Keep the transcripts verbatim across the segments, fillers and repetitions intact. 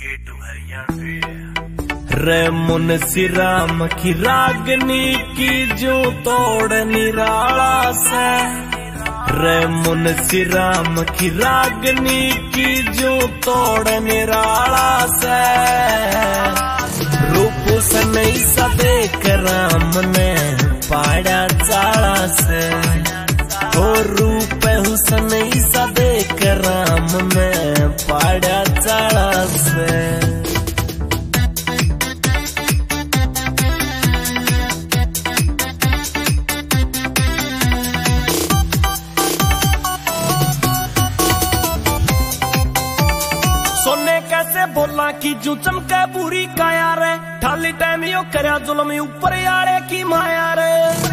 रे मुंशी राम की रागनी की जो तोड़ निराला से, रे मुंशी राम की रागनी की जो तोड़ निराला से, रूप से नहीं सा देख राम ने पाड़ा चाला से, और रूप हुसन नहीं सा देख राम ने पाड़ा चाला से। सोने कैसे बोला कि जू चमके बुरी काया रे, ठाली टाइम यो करया जुल्म ऊपर आड़े की माया रे।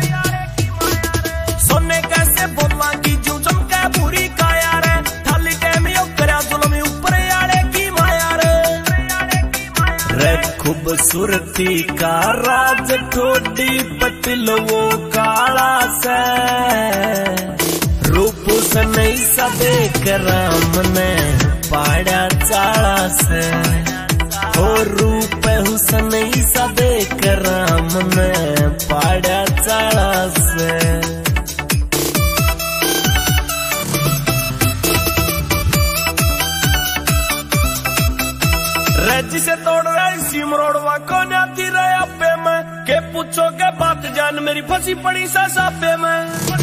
सोने कैसे बोला कि जू चमके बुरी काया रे, ठाली टाइम यो करया जुल्म ऊपर आड़े की माया रे। रे खूबसूरती का राज ठोडी पटल वो काला से, रूप से नहीं सा देख राम ने पाड़ा चाला से, और रूप हुसन नहीं सा देख राम ने पाड़ा चाला से। रेजी से तोड़ रही सीम रोडवा को न्याती रहे अब्बे में, के पूछो के बात जान मेरी फंसी पड़ी सा सापे में।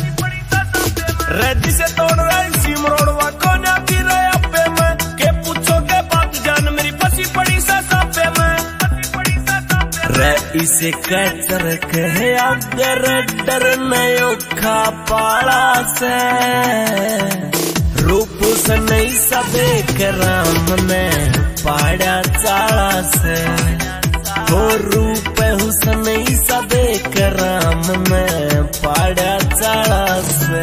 रेजी से तोड़ रही सीम रोडवा को न्याती रहे अब्बे में, के पूछो के बात जान मेरी फंसी पड़ी सा सापे में। रे इसे कैचर कहे अगर डर नयो खा पाला से, रूप से नहीं सा देख राम ने पाड़ा चाला से, और रूप हुसन नहीं सा देख राम ने पाड़ा चाला से।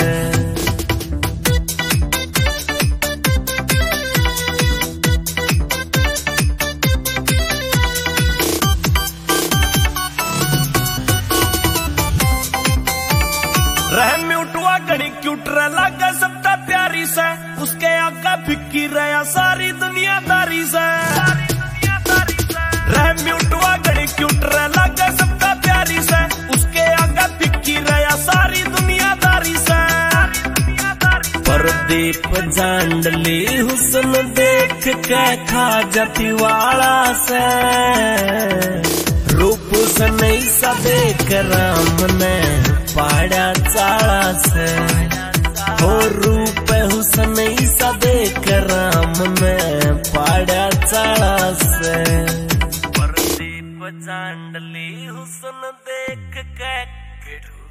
रह म्यूटुआ घड़ी क्यूट रह लगा सबका प्यारी से, उसके आका फिक्की रहा सारी दुनियादारी से। रह म्यूटुआ घड़ी क्यूट रह लगा सबका प्यारी से, उसके आका फिक्की रहा सारी दुनियादारी से। परदीप जांडली हुसन देख के खा जाती वाला से, रूप से नहीं सा देख राम ने पाड़ा चाला से, और रूप हुसन नहीं सा देख राम ने पाड़ा चाला से। परदीप जांडली हुसन देख के